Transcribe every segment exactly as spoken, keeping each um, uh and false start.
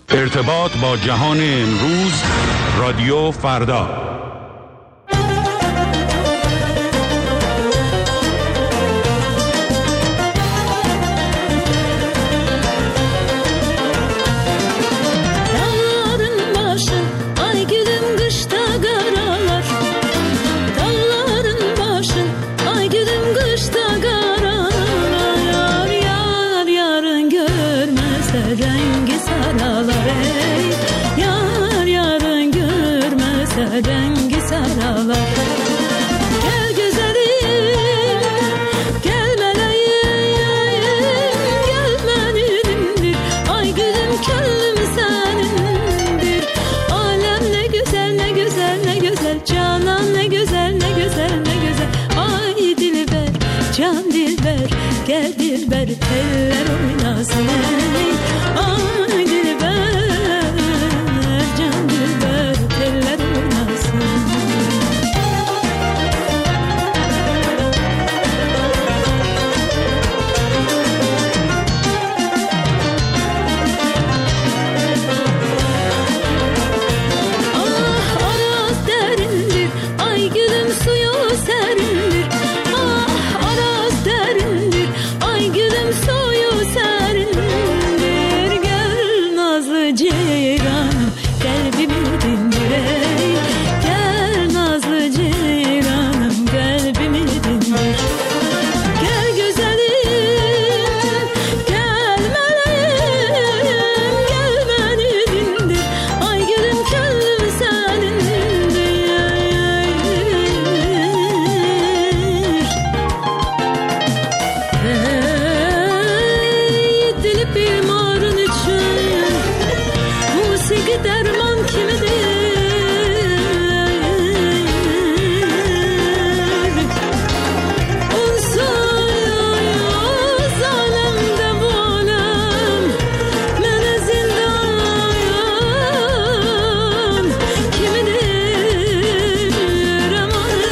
ارتباط با جهان امروز، رادیو فردا. Rengi saralar. Gel güzelim, gel meleğim, gel benimdir. Ay gülüm könlüm senindir. Alem ne güzel, ne güzel, ne güzel. Canan ne güzel, ne güzel, ne güzel. Ay dilber, can dilber, gel dilber, eller oynasın. Ay dilber, can dilber, eller oynasın. Ah araz derindir, ay gülüm suyu serindir. Ah araz derindir, ay gülüm suyu serindir. Gel nazlı ceyranım, kalbimi dindir ey. Gel nazlı ceyranım, kalbimi dindir. Gel güzelim, gel meleğim, gel beni dindir. Ay gülüm könlüm senindir. Ey dilip imarın için musiki derman kimidir? Onsuz alemde bu alem mene zindan kimidir aman?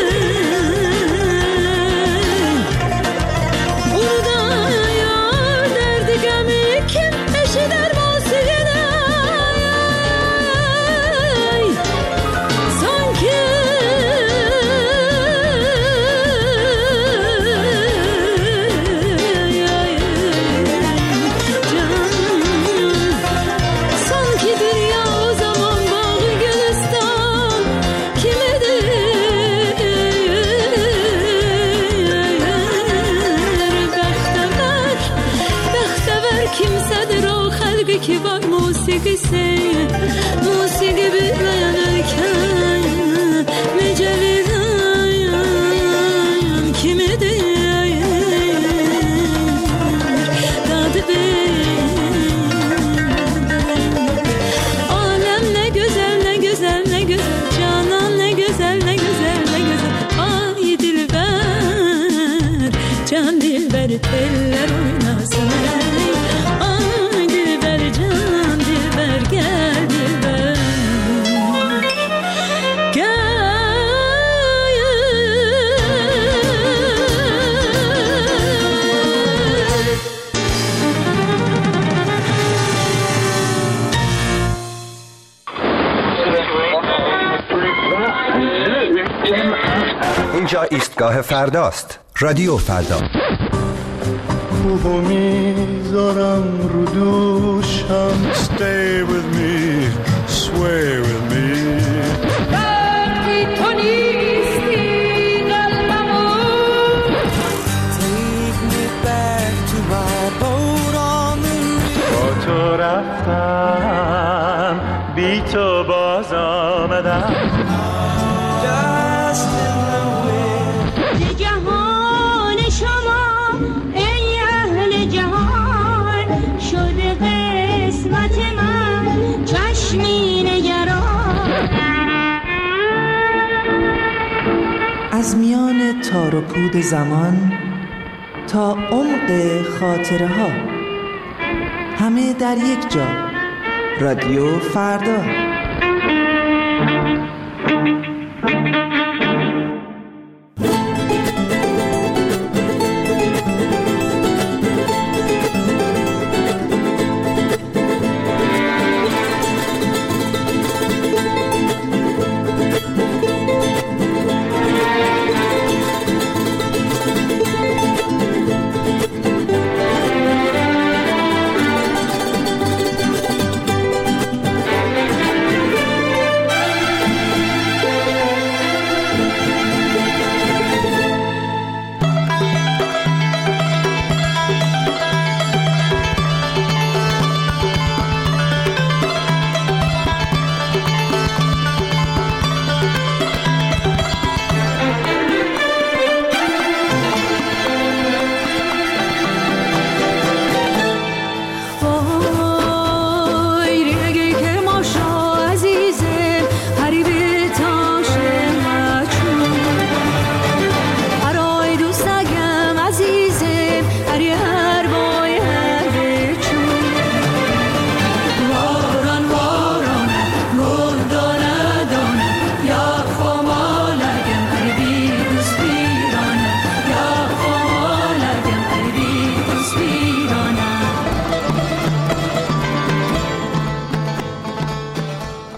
Burada yar derdi gemi kim eşider musikine? Sanki sankidir ya o zaman bağı gülistan kimidir? Bəxtəvər, bəxtəvər kimsədir o xəlqi ki var musiqisi. Musiqi bilməyənərkən necə verən kimidir? Dadı alem ne güzel, ne güzel, ne güzel. Canan ne güzel, ne güzel, ne güzel. Ay dilber, can dilber, eller oynasın. Ay dilber, can dilber, gel dilber. اینجا ایستگاه فرداست. رادیو فردا. خوبو میذارم رو دوشم. Stay with me, sway with me. وقتی تو نیستی قلبمون Take me back to my boat on the river. با تو رفتم، بی تو باز آمدم. Just in the wind. جهان شما ای اهل جهان شده قسمت من چشمی نگران. از میان تار و پود زمان تا عمق خاطره ها، همه در یک جا. رادیو فردا.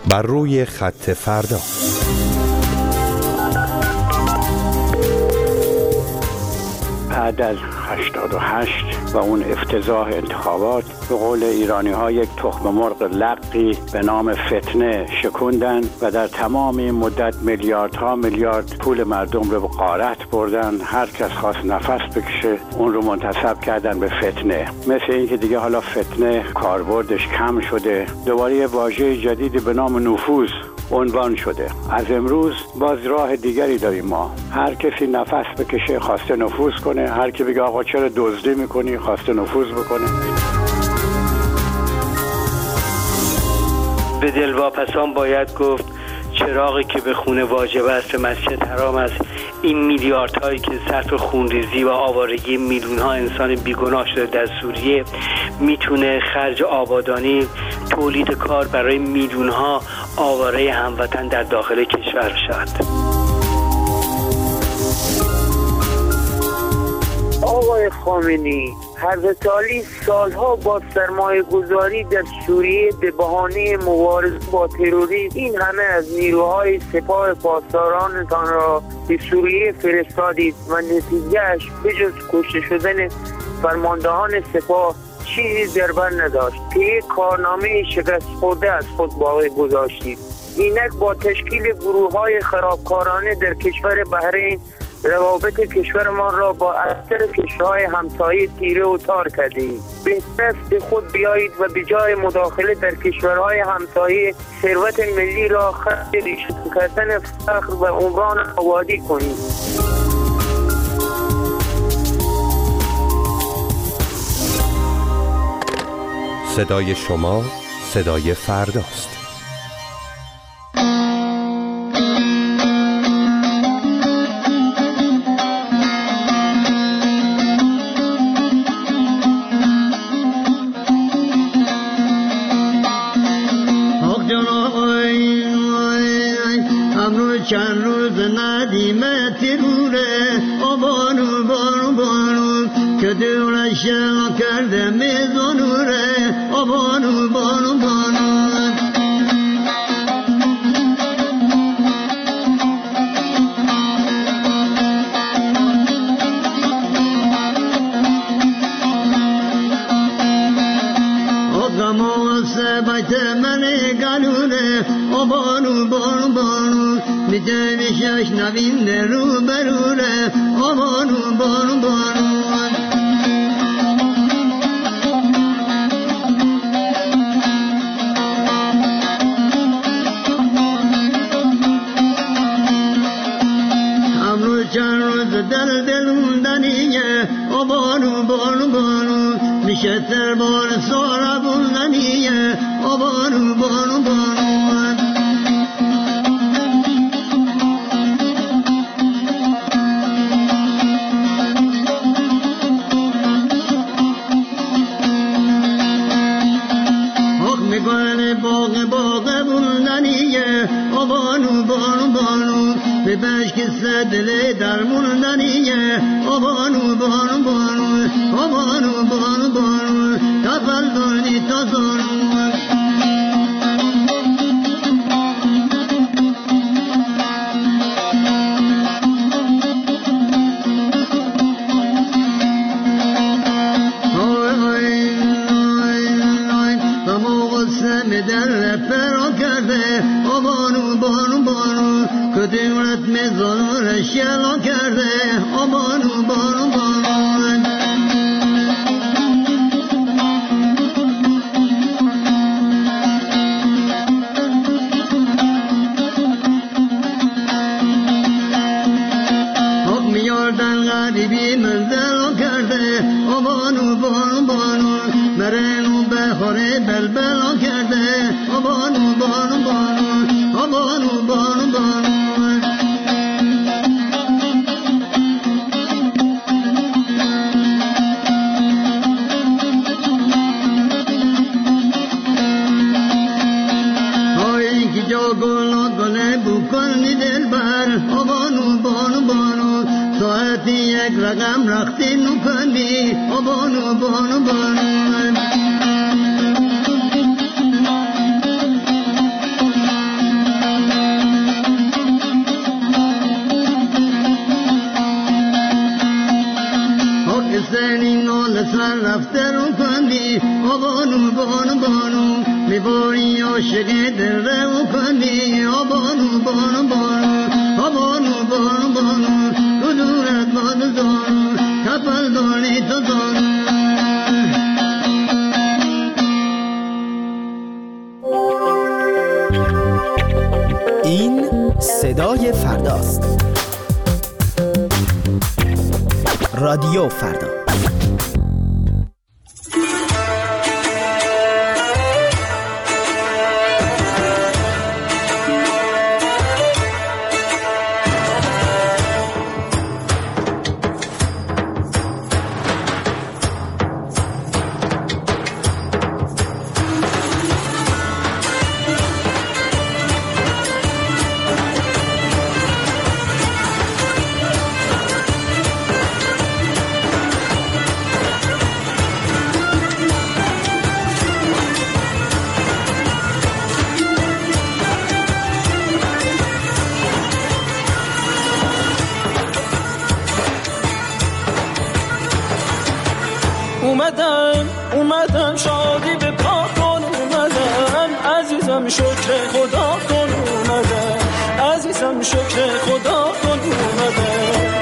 بر روی خط فردا. بعد از هشتاد و هشت و اون افتضاح انتخابات به قول ایرانی ها یک تخم مرغ لقی به نام فتنه شکوندن و در تمام این مدت میلیاردها میلیارد پول مردم رو به غارت بردن. هر کس خواست نفس بکشه اون رو منتسب کردن به فتنه. مثل این که دیگه حالا فتنه کاربردش کم شده، دوباره یه واژه جدیدی به نام نفوذ عنوان شده. از امروز باز راه دیگری داریم ما. هر کسی نفس بکشه خواسته نفوذ کنه، هر کی بگه آقا چرا دزدی میکنی خواسته نفوذ بکنه. به دلواپسان باید گفت چراغی که به خونه واجب است به مسجد حرام است. این میلیاردهایی که صرف خونریزی و آوارگی میلیون ها انسان بیگناه شده در سوریه میتونه خرج آبادانی، تولید کار برای میلیون ها آواره هموطن در داخل کشور شود. آقای خامنه‌ای، حضرت علی سالها با سرمایه گذاری در سوریه به بهانه مبارزه با تروریسم این همه از نیروهای سپاه پاسدارانتان را به سوریه فرستادید و نتیجهش به جز کشته شدن فرماندهان سپاه چیزی در بر نداشت که یک کارنامه شکست خورده از خود باقی گذاشتید. اینک با تشکیل گروه‌های خرابکارانه در کشور بحرین روابط کشورمان را با اکثر کشورهای همسایه تیره و تار کردید. بهتر است به خود بیایید و به جای مداخله در کشورهای همسایه ثروت ملی را خرج ریشه کردن فقر و عمران آبادی کنید. صدای شما صدای فرداست. چند روز ندیمه تیروره آبانو بانو بانو که دورش کرده میزانوره آبانو بانو بانو آقا سه بیت من گلوره آبانو بانو بانو میجه میشش نوین رو بروره آبانو بانو بانو امروز چند روز دل دلوندنیه آبانو بانو بانو میشه تربار سارا بوندنیه آبانو بانو بانو باغ باغ بوندنیه آبانو بانو بانو به بشک دل در موندنیه آبانو بانو بانو آبانو بانو بانو تفل دانی تا زانو در فرا کرده آبانو بانو بانو که دولت میزان شلا کرده آبانو بانو بانو حق میاردن غریبی منزل کرده آبانو بانو بانو مرنو بخوره بلبلا کرده آبانو بانو بانو آبانو بانو بانو های که جا گلا گله بکنی دل بر آبانو بانو بانو ساعتی یک رقم رختی نکنی آبانو بانو بانو میباری عاشق دل رو کنی آبانو بانو بانو آبانو بانو بانو تو دورت باد زانو کپل دانی تو زانو. این صدای فرداست. رادیو فردا. اومدم اومدم شادی به پا کن، اومدم عزیزم شکر خدا کن، اومدم عزیزم شکر خدا کن، اومدم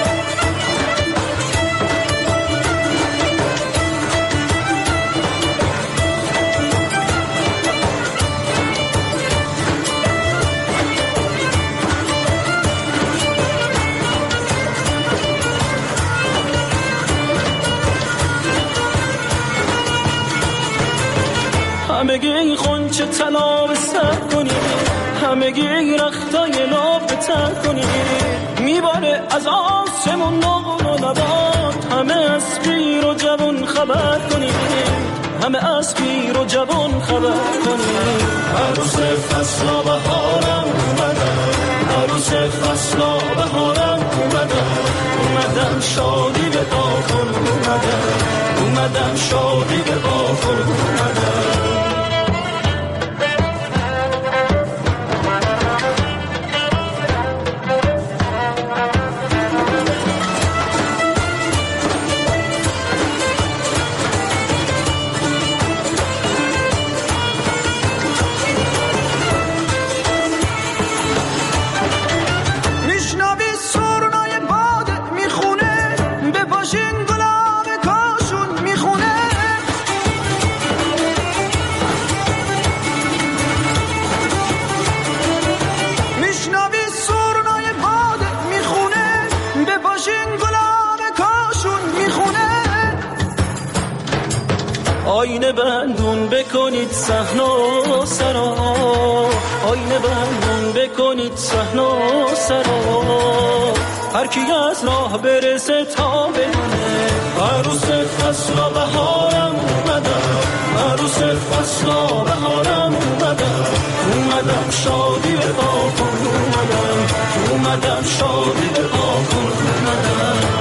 همگی این خونچه طلا به سر کنی، همگی این رختای لاب به تر کنی، میباره از آسمون نقل و نبات، همه از پیر و جوان خبر کنی، همه از پیر و جوان خبر کنی. عروس فصلا بهارم اومدم، عروس فصلا بهارم اومدم، اومدم شادی به پا کن، اومدم اومدم شادی به پا کن، اومدم آینه بندون بکنید صحن و سرا، آینه بندون بکنید صحن و سرا، هر کی از راه برسه تا بدونه عروس فصلا بهارم اومدم، عروس فصلا بهارم اومدم، اومدم شادی به پا کن، اومدم اومدم شادی به پا کن، اومدم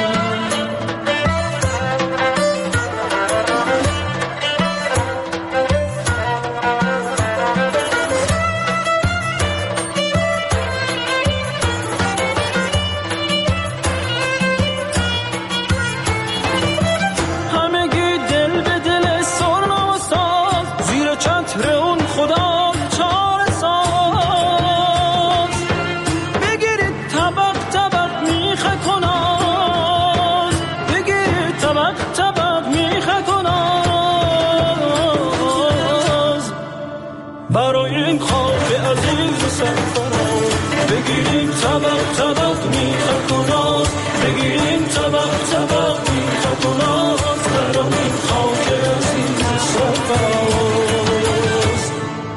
بگیریم طبق طبق میخه کناز، بگیریم طبق طبق میخه کناز، برام این خاک عزیز سرفراز.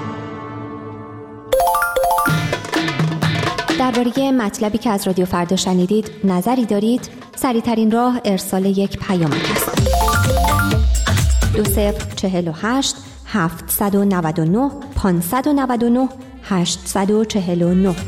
درباره مطلبی که از رادیو فردا شنیدید نظری دارید؟ سریع‌ترین راه ارسال یک پیام است. دو صفر چهل و هشت هفتصد و نود و نه پانصد و نود و نه هشتصد و چهل و نه.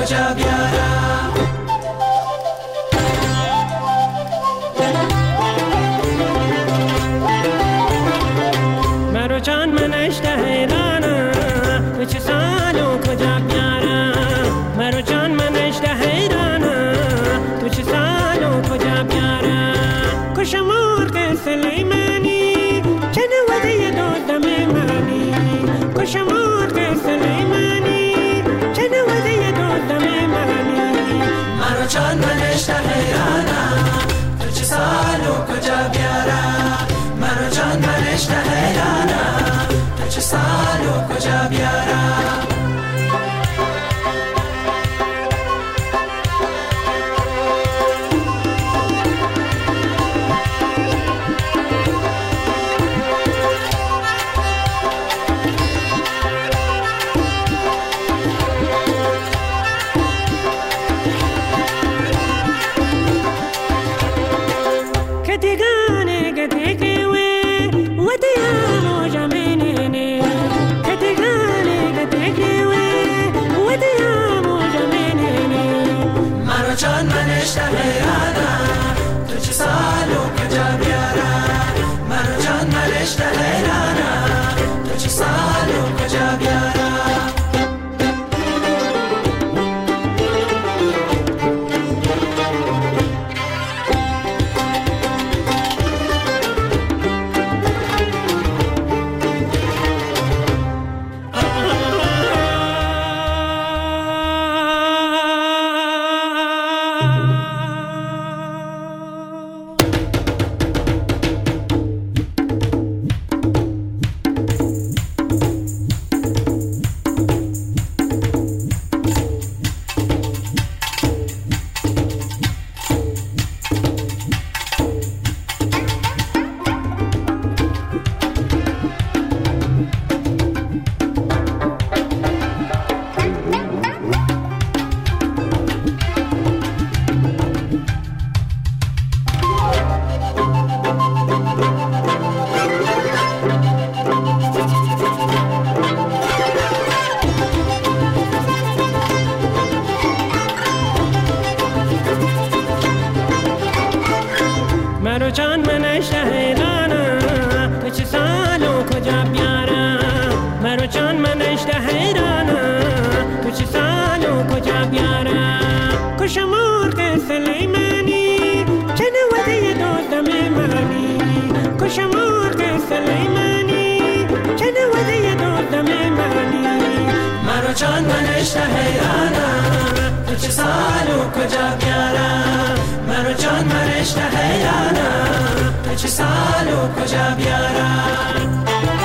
کجا بیارم مرو جان من اشتهیرانم تو چه سالو کجا بیارم مرو جان من اشتهیرانم تو چه سالو کجا بیارم کشم مرغ سلیمانی چه نوده دادم منی کشم مرغ سلیمانی چه نوده دادم منی مرو جان من اشتهیرانم تو چه سالو کجا بیارم مرو جان من اشتهیرانم تو چه سالو کجا بیارم جان من اشتهیرانم تو چه سالو کجا بیارم مرو جان من اشتهیرانم تو چه سالو کجا بیارم مرو جان من اشتهیرانم تو چه سالو کجا بیارم مرو جان من اشتهیرانم تو چه سالو کجا بیارم کشم مرغ سلیمانی چه نوده دادم منی کشم مرغ سلیمانی چه نوده دادم منی مرو جان من اشتهیرانم تو چه سالو کجا بیارم مرو جان من اشتهیرانم تو چه سالو کجا بیارم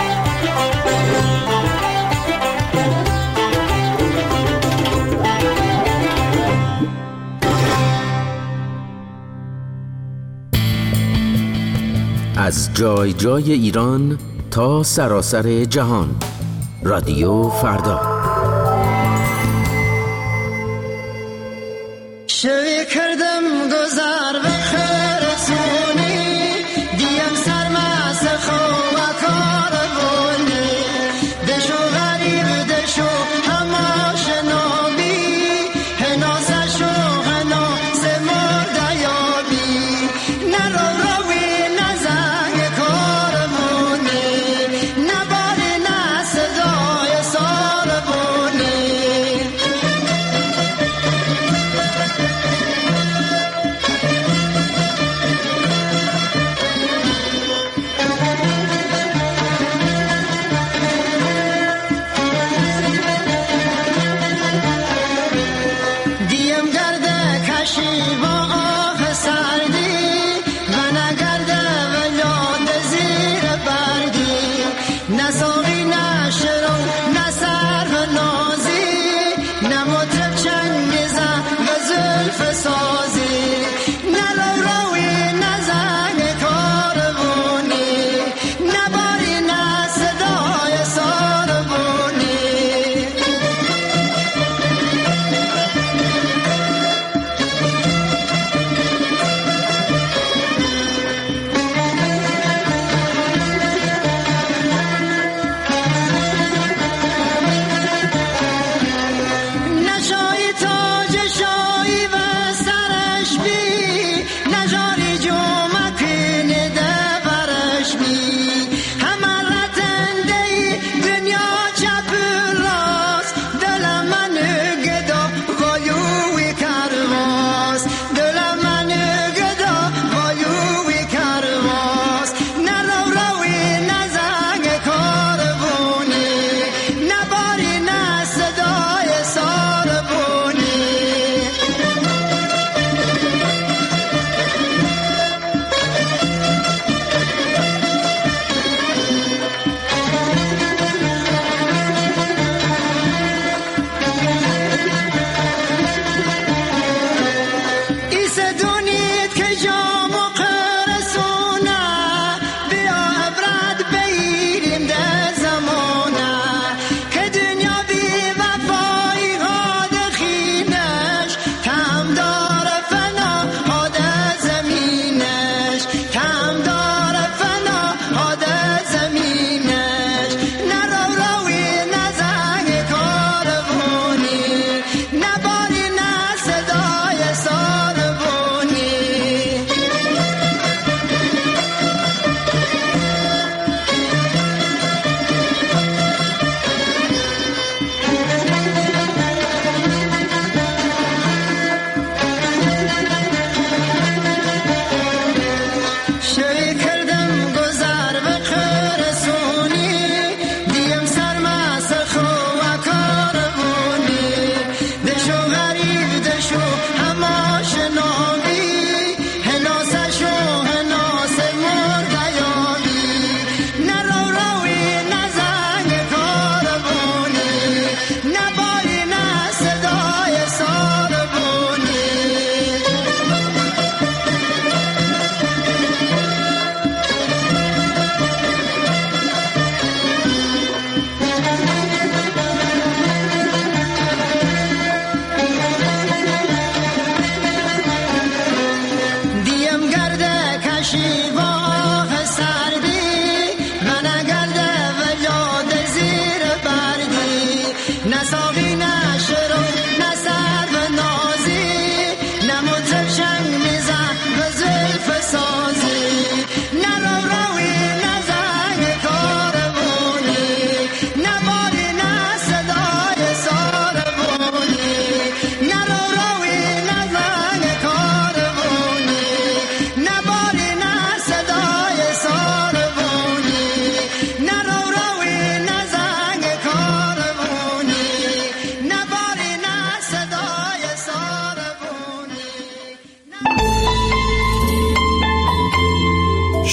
از جای جای ایران تا سراسر جهان رادیو فردا شوی کردم گذار به خیر سونی دیم سرماس خواه کار بونی دشو غریب دشو همه شنابی هناسه شو هناسه مرده یابی نرو روی نزنگ کار بونی نباری نصدای سال بونی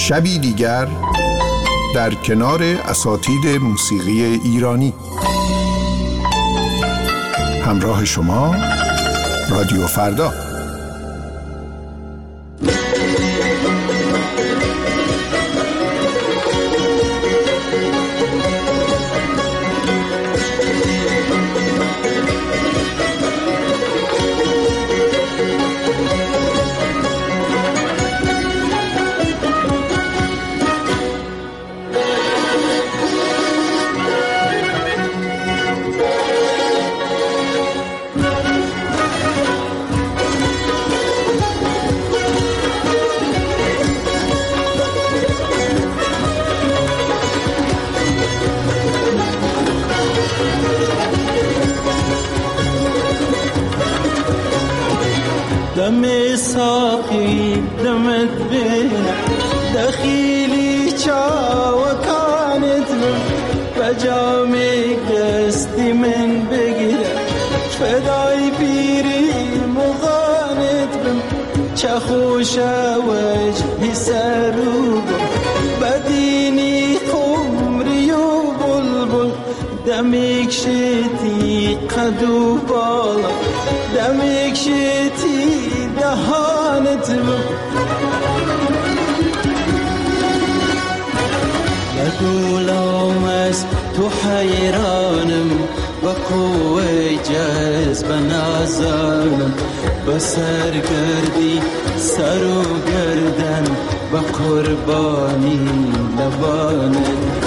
شبی دیگر در کنار اساتید موسیقی ایرانی. همراه شما رادیو فردا. دم ساقي دمت بينا دخيلي چا وكانت من بجامي قصدي من بقرة فداي بيري مغانت من چخوش وجهي سروب بديني خمري وبلبل دمك شتي قدو بالا دمك شتي دهانت لدولهم از تو حیرانم با قوه جذب نازانم با سرگردی سر و گردن با قربانی لبانت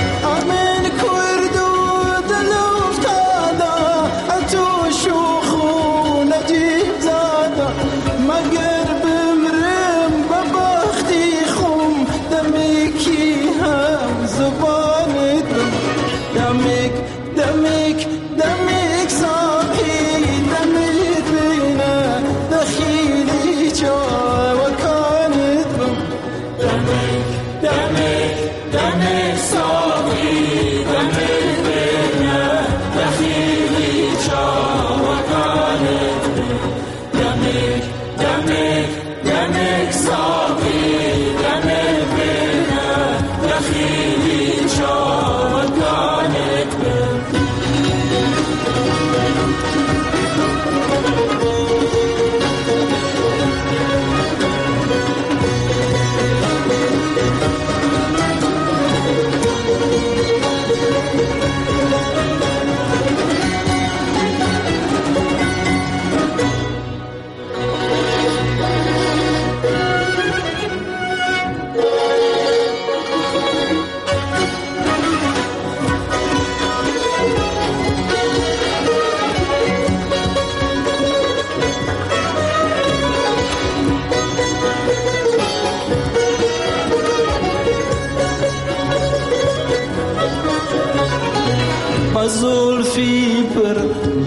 زلفی پر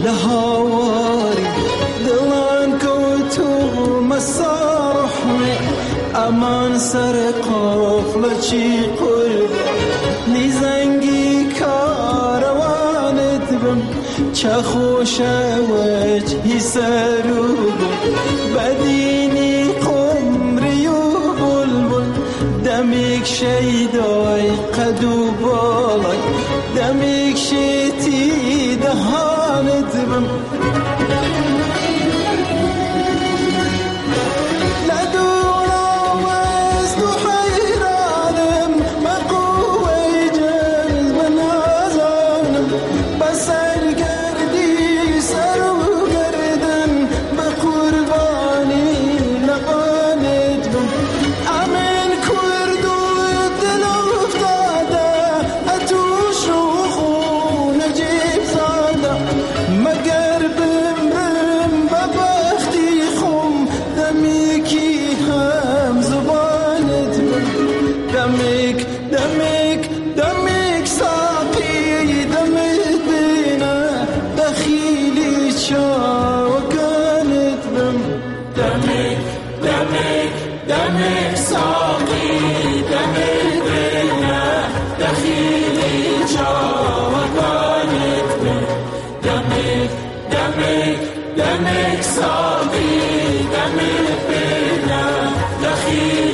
لهواری دلان کو تو مسارح می امان سر قافل چی قرب نیزنگی کاروانت بم چه خوش وجهی سروب بدینی قمری و بلبل دمیک شیدای قدو بالای دمیک شیتی دهانت بم دمك ساقي دمك بينا دخيل